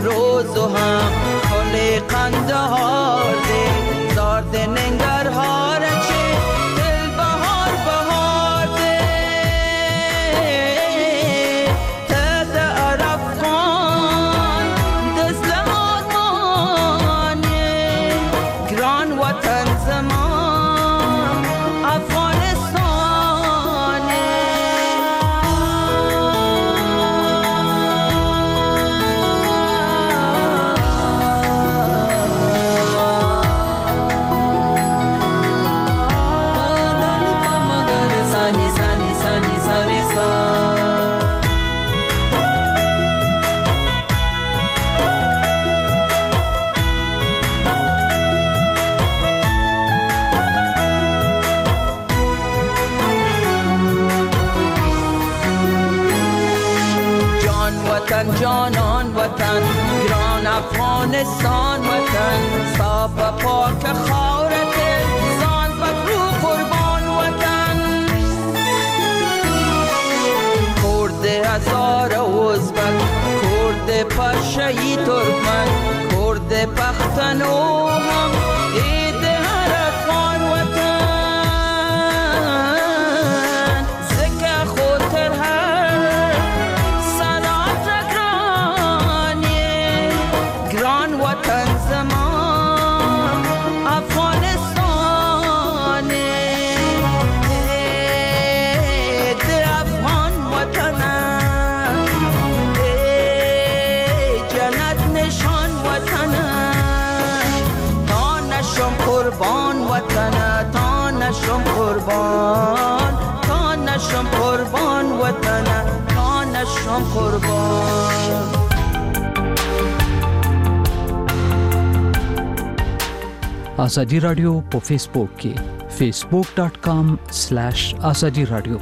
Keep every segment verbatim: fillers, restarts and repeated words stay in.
امروز و هم کل قندهار ده زارد ننگرهار چه دل بهار بهار ده تد عرفان دزل آدمانه گران وطن زمان افغانستانه جانان وطن گران افغانستان وطن صاف و پاک خاورت زان بکرو قربان وطن کرد هزار ازبک کرد پرشهی ترکمن کرد پختن و هم عید هر افغان وطن زکه خاطر هر وطن زمان افغانستانه ده افغان وطنم جنت نشان وطنم تا نشم قربان وطنم تا نشم قربان تا نشم قربان وطنم تا نشم قربان. آزادی رادیو په فیسبوک کې facebook dot com slash azadi radio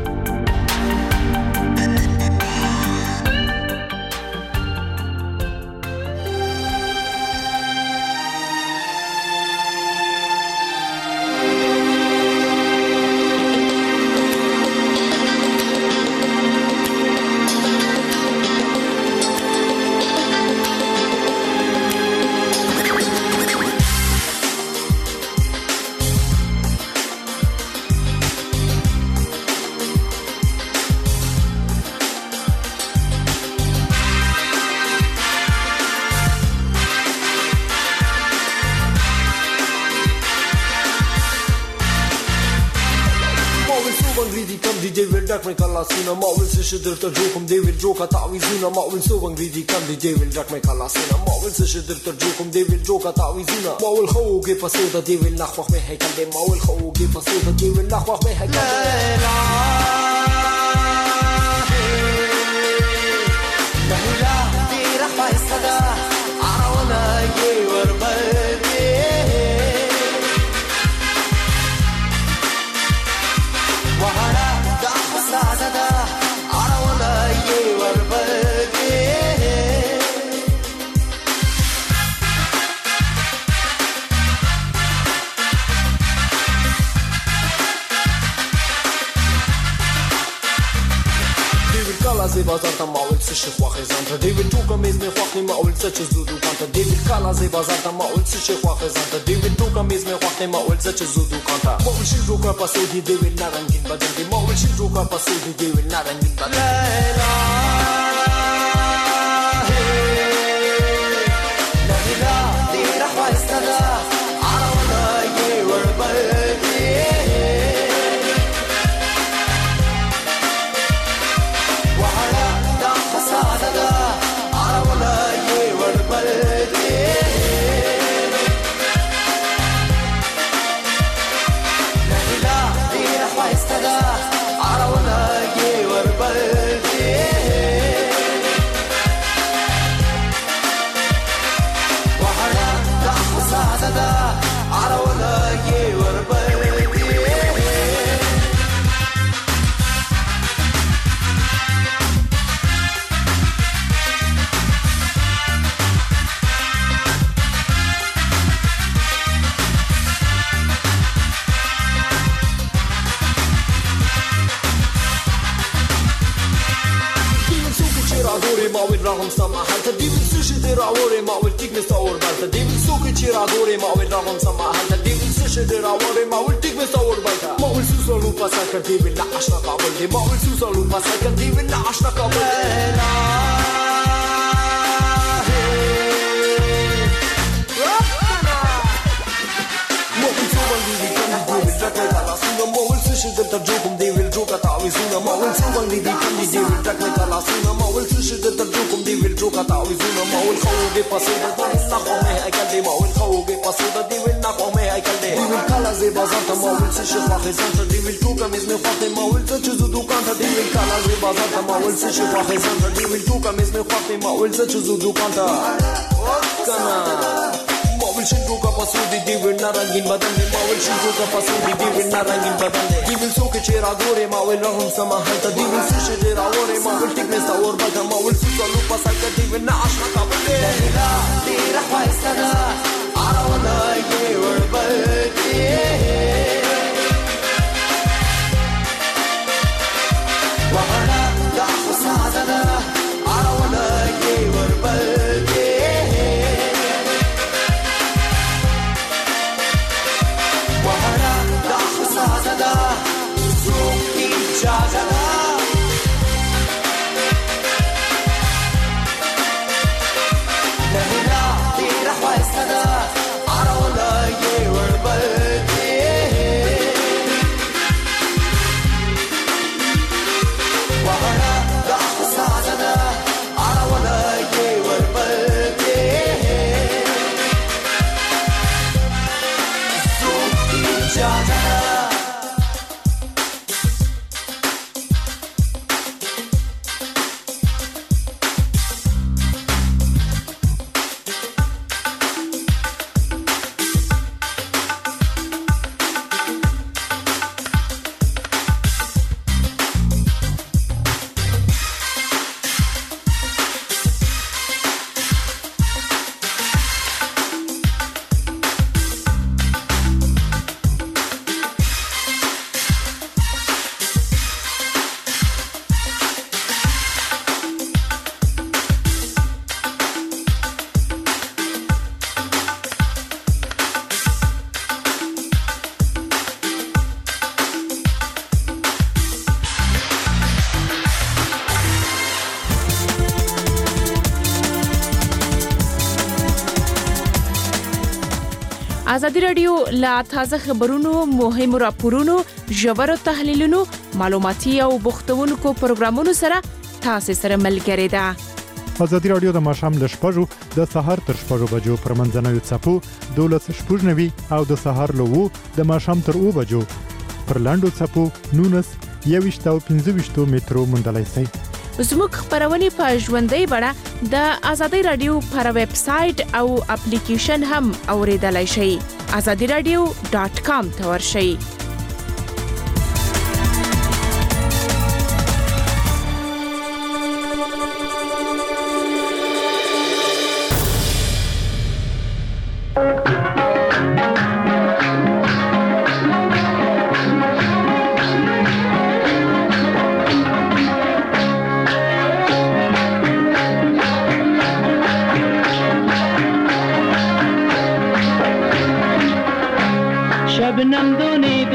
ما اول سه شدر ترجوكم ديفيد جوكا تعويزونا ما اول سو انجليزي كان دي ديفيد جاك ما خلاصنا ما اول سه شدر ترجوكم ديفيد جوكا تعويزونا ما اول خو كيف فسوده ديفيد نخوخ ما هيك ما اول خو كيف فسوده ديفيد نخوخ ما هيك لا لا لا دي رفع الصدى عرونا يجي وربدي وهلا سعادة عرونا يور بدي ديفيد كالا زي بازار تماول سشي خواخي زانتا ديفيد توكا ميز مي خواخني ماول سچ زودو كانتا ديفيد كالا زي بازار تماول سشي خواخي زانتا ديفيد توكا ميز مي خواخني ماول سچ زودو كانتا ماول شي جوكا پاسودي ديفيد نارنگين بدل دي ماول شي جوكا پاسودي ديفيد نارنگين بدل لا لا لا لا دي رحوا استدا عرونا يور بدي وهلا دخ سعادة عرونا يور بدي عرونا يور بدي وحنا تحت سعادة عرونا يور بدي ما وين راهم سما حتى دي بالسوشي دي راوړې ما ول ټیک مې څور بلته دی ویل څوک چې راګورې ما ول راغم سما هلته دی ویل څه شي راوړې ما ول ټیک مې څور بلته ما ول سوسلو پاسا کړ دی ویل نه آشنا کابل دی ما ول سوسلو پاسا کړ دی ویل نه آشنا کابل شدت ترجوكم دي والجوكا تعويزونا ما ول سوان دي كندي دي والتكني تلاسونا ما ول شدت ترجوكم دي والجوكا تعويزونا ما ول خوغي باسودا دي نخو مي هيكل دي ما ول خوغي باسودا دي ونخو مي هيكل دي دي والكالا زي بازارتا ما ول سيش واخي زانتا دي والجوكا مزمي خاطي ما ول تشزو دوكانتا دي والكالا زي بازارتا ما ول سيش واخي زانتا دي والجوكا مزمي خاطي ما ول تشزو دوكانتا كنا मावल शिंगो का पसूदी दिविल नारंगीन बदन दे मावल शिंगो का पसूदी दिविल नारंगीन बदन दे दिविल सोके चेहरा गोरे मावल रहम समा हलता दिविल सुशे दे रावरे मावल टिकने सावर बगा मावल सुसा लुपा साका दिविल ना आशना का बंदे ला तेरा ख्वाइसना आरा वाला ये वर्बती वहना दा खुसादना आरा वाला ये वर्बती Sada, Zuki Chazada. Nahila, Tira Khwaisada, Arawala, Yewer Balti. Wahana, Dakh Sada, Arawala, Yewer Balti. Zuki Chazada. ازادي رادیو لا تازه خبرونو مهم راپورونو ژور تحلیلونو معلوماتي او بوختونکو پروګرامونو سره تاسو سره ملګری ده. ازادي رادیو د ماشام ل شپږو د سهار تر شپږو بجو پر منځنوي چپو دولس شپږنوي او د سهار لوو د ماشام تر او بجو پر لاندو چپو نونس یويشت او پنځه مترو مندلای سي. زموږ خبرونه په ژوندۍ بڼه د ازادي رادیو پر ویب سټ او اپلیکیشن هم اوریدلای شئ. azadi radio dot com ته ورشئ. शबनम दोने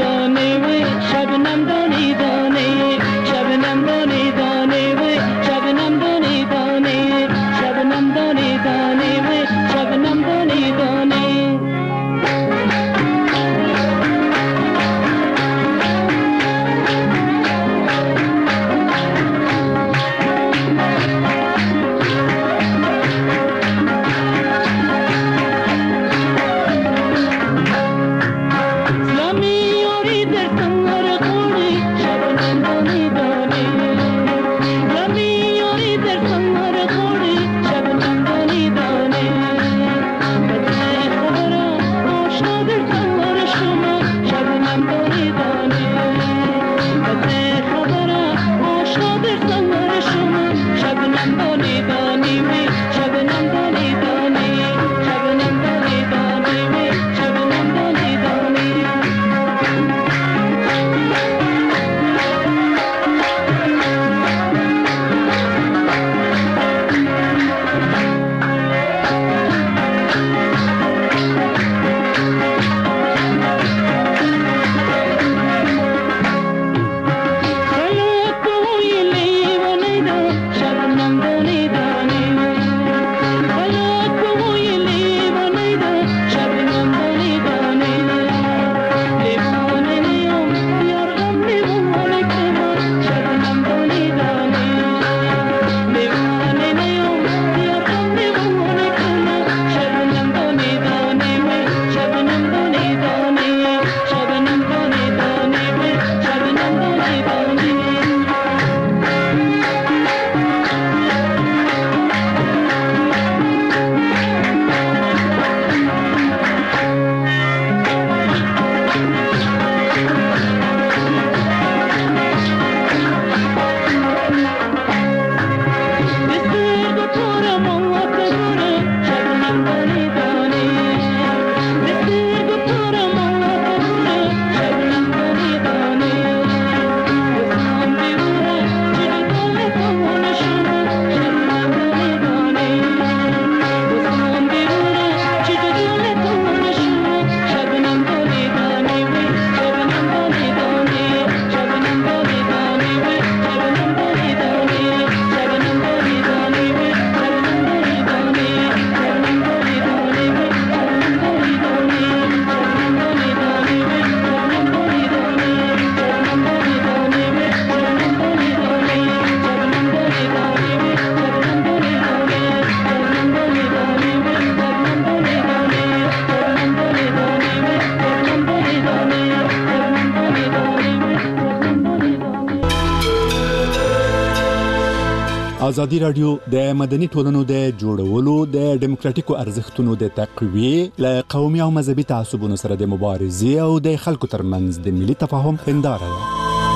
ازادي رادیو د مدني ټولنو د جوړولو د ډیموکراتیکو ارزښتونو د تقویه ل قومي او مذهبي تعصبونو سره د مبارزې او د خلکو ترمنځ د ملي تفاهم هنداره ده.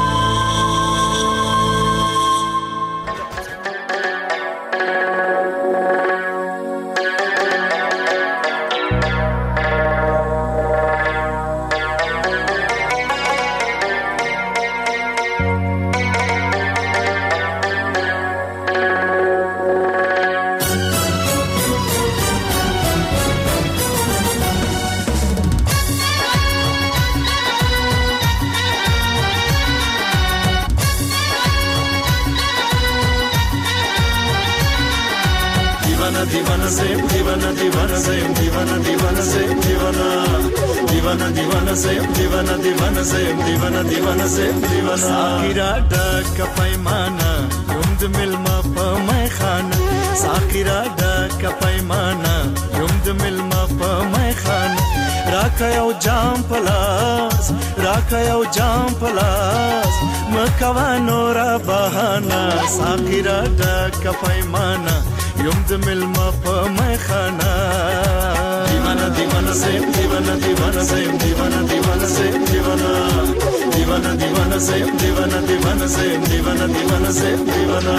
साकिरा डक पैमाना युम्द मिलमा पमै खाना साकिरा डक पैमाना युम्द मिलमा पमै खाना राखयौ जाम पलास राखयौ जाम पलास मकवानो را बहाना साकिरा डक पैमाना युम्द मिलमा पमै खाना दीवाना दीवाना से दीवाना दीवाना से दीवाना दीवाना से दीवाना दीवाना दीवाना से दीवाना दीवाना से दीवाना दीवाना से दीवाना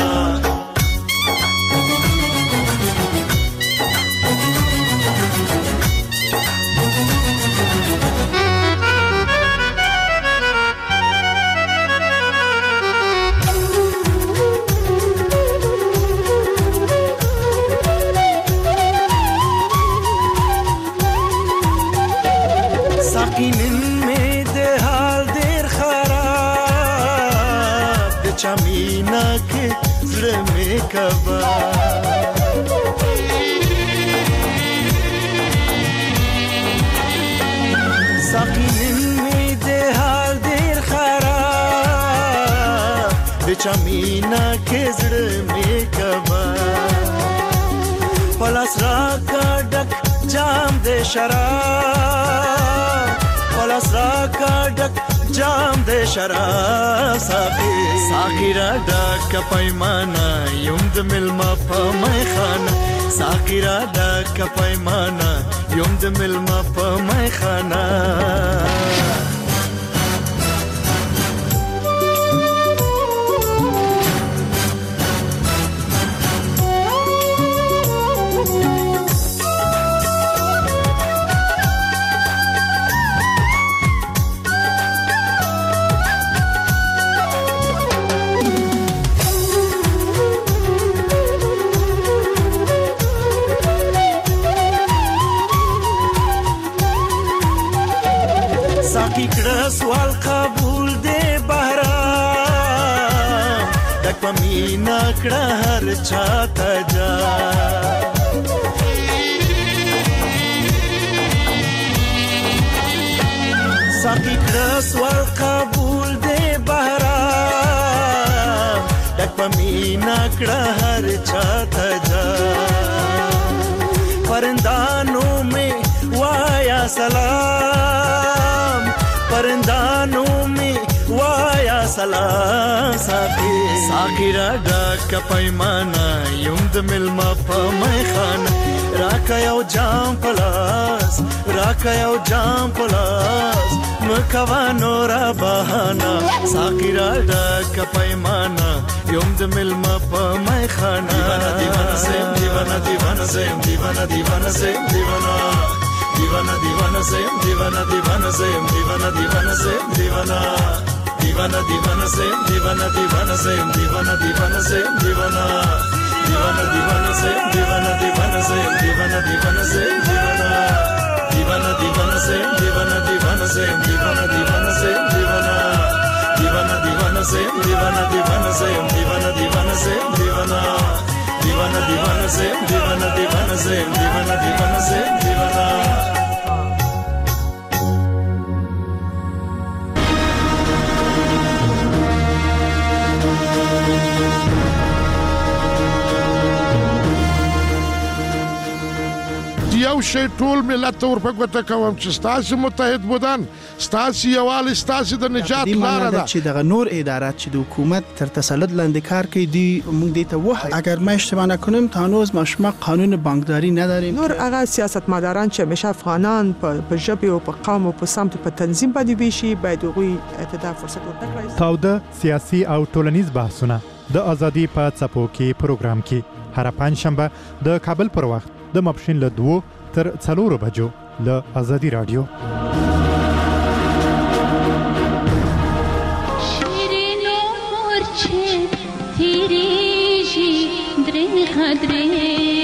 चमीना के जड़ में कबा साकिन में दे हाल देर खराब चमीना के जड़ में कबा पलस राका डक जाम दे शराब पलस राका डक जाम दे शराब साकी साकिरा डक पैमाना युम्द मिलमा पमै खाना साकिरा डक पैमाना युम्द मिलमा पमै खाना سوال قبول دے بہرام ڈک پمینا کڑا ہر چاہتا جا ساکی کڑا سوال قبول دے بہرام ڈک پمینا کڑا ہر چاہتا جا پرندانوں میں وایا سلام परंदानों में वाया सलाम साकी साकिरा डक पैमाना युम्द मिलमा पमै खाना राखयौ जाम पलास राखयौ जाम पलास मकवानो را बहाना साकिरा डक पैमाना युम्द मिलमा पमै खाना दीवाना से दीवाना दीवाना से दीवाना दीवाना से दीवाना दीवाना दीवाना से दीवाना दीवाना से दीवाना दीवाना से दीवाना दीवाना दीवाना से दीवाना दीवाना से दीवाना दीवाना से दीवाना दीवाना दीवाना से दीवाना दीवाना से दीवाना दीवाना से दीवाना दीवाना दीवाना से दीवाना दीवाना से दीवाना दीवाना से दीवाना दीवाना दीवाना से दीवाना दीवाना से दीवाना दीवाना से दीवाना दीवाना दीवाना से दीवाना दीवाना से दीवाना दीवाना से दीवाना یو شی ټول ملت ته ورپګوته کوم چې ستاسو متحد بودن ستاسو یووالی ستاسو د نجات لاره ده چې دغه نور ادارات چې د حکومت تر تسلط لاندې کار کوي دی موږ دې ته وایو اگر ما اشتباه نکنم تا هنوز ما شما قانون بانکداری نداریم. نور هغه سیاستمداران چې همیشه افغانان په ژبه او په قوم او په سمت په تنظیم باندې ویشي باید هغوی ته فرصت ورکړي. تاوده سیاسي او ټولنیز بحثونه د ازادي په څپو کې پروګرام کې هر پنځ شنبه د کابل پر وخت د ماپښین له دوه تر څلورو بجو له ازادي رادیو. شیرینو مورچه تیریږي درې خدرې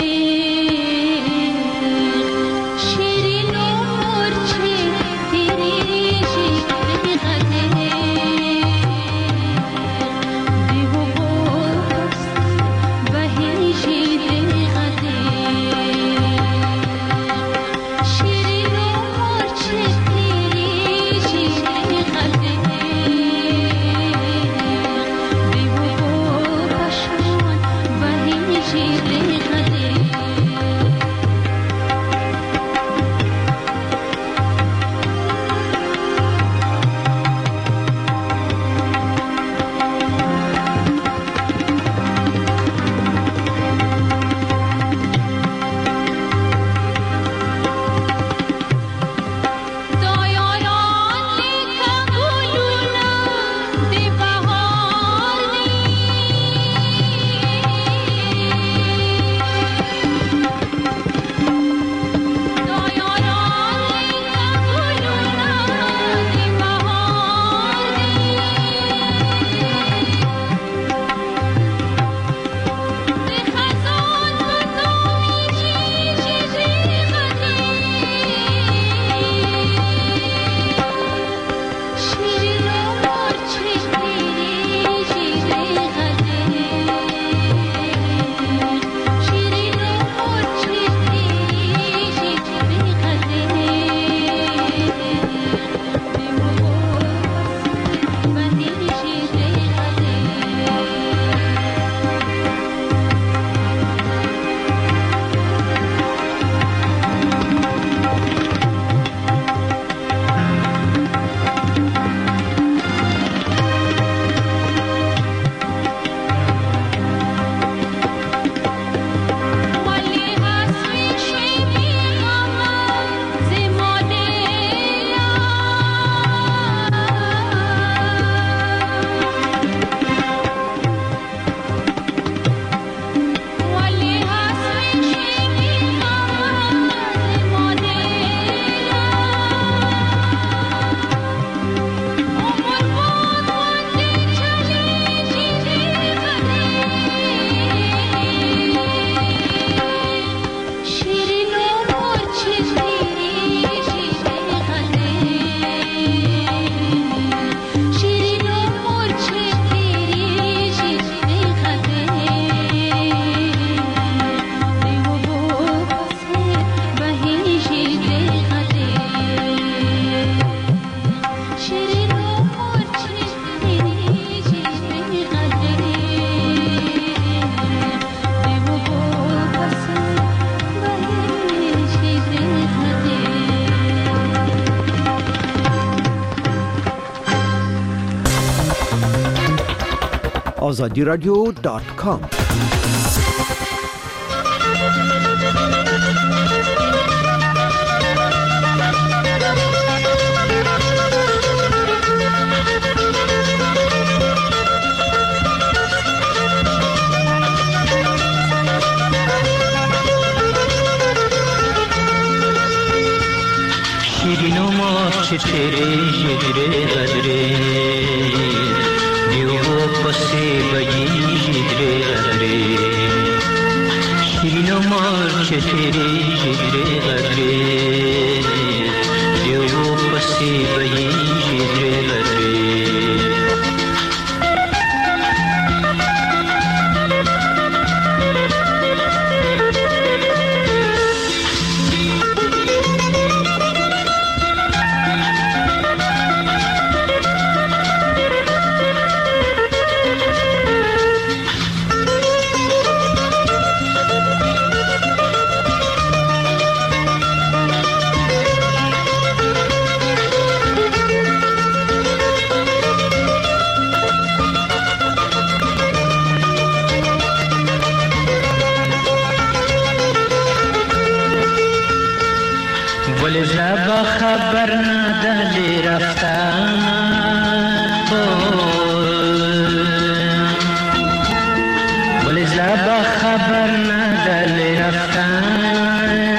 آزادی رادیو دات کام. شیرینو ماچ تیرے جگرے غدرے پسے بجی جگرے غدرے شیرینو مارچ تیرے جگرے غدرے دیو پسے بجی جگرے غدرے ولی زبا خبر نداری رفتن ولی زبا خبر نداری رفتن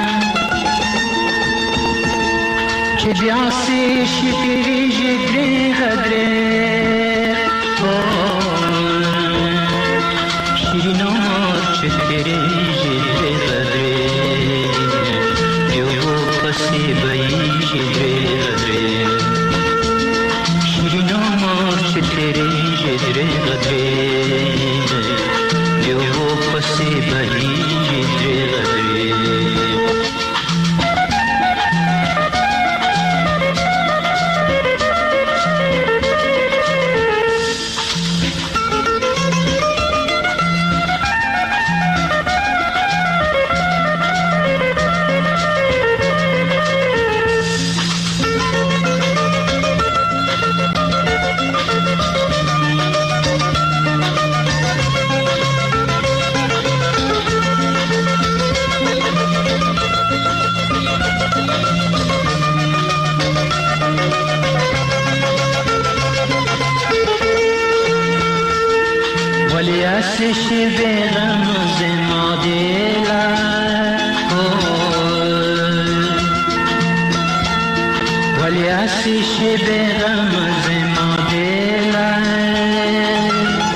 که بیاسی شیری جگری غدره شیرین آمار چه تیری جگری غدره دیو پسی بایی جگری غدره شیرین آمار چه تیری جگری غدره دیو پسی بایی جگری غدره Ateşi beğenmez madiler Vali ateşi beğenmez madiler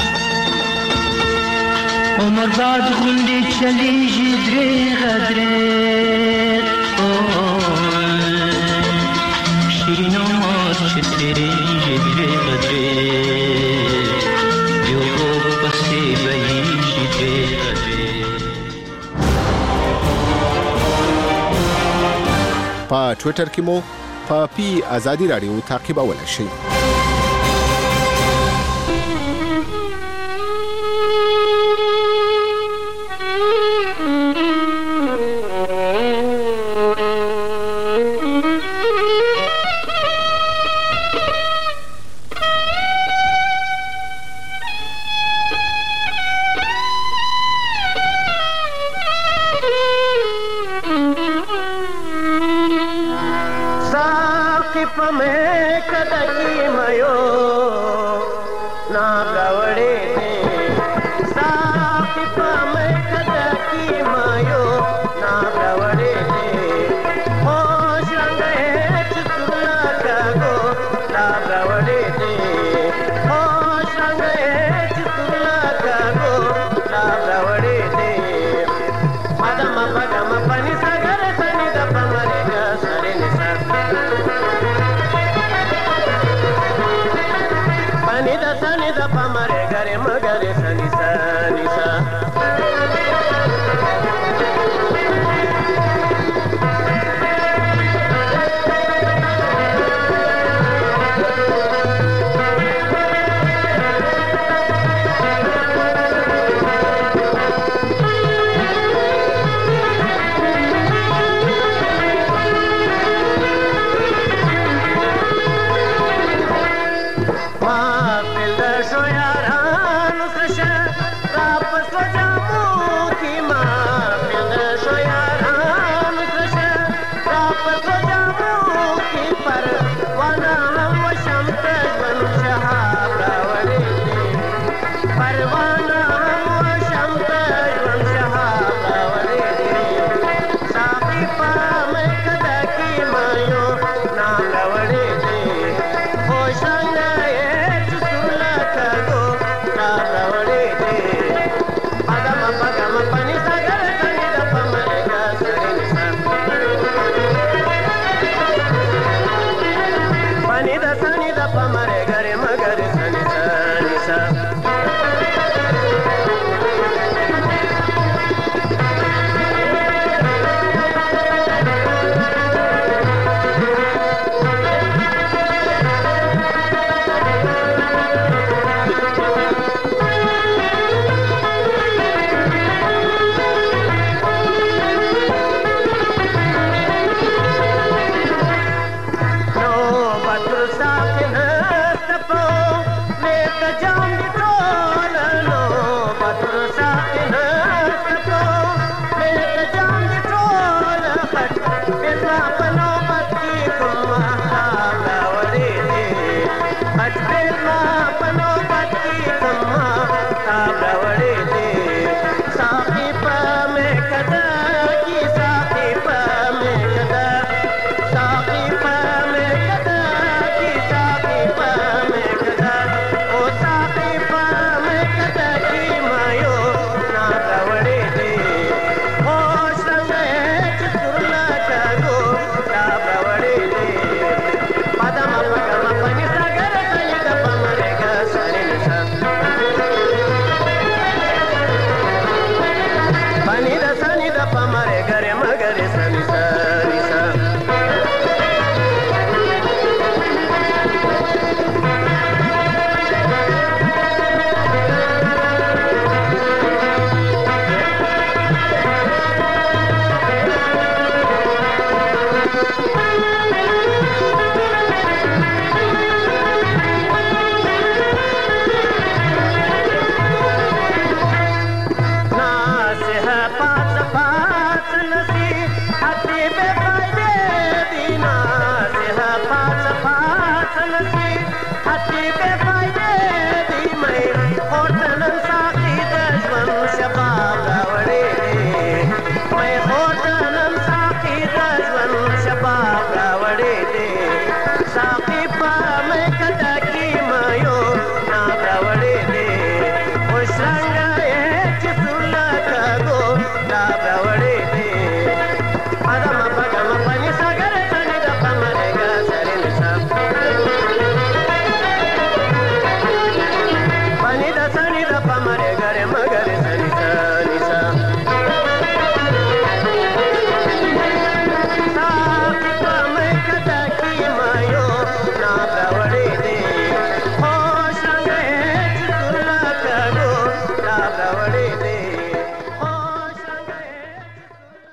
Umar bad gundi çali jidre gadre Şirin umar çetiri jidre gadre په ټوئیټر کې مو په پی آزادي رادیو تعقیبولای شئ. It's not गरे सा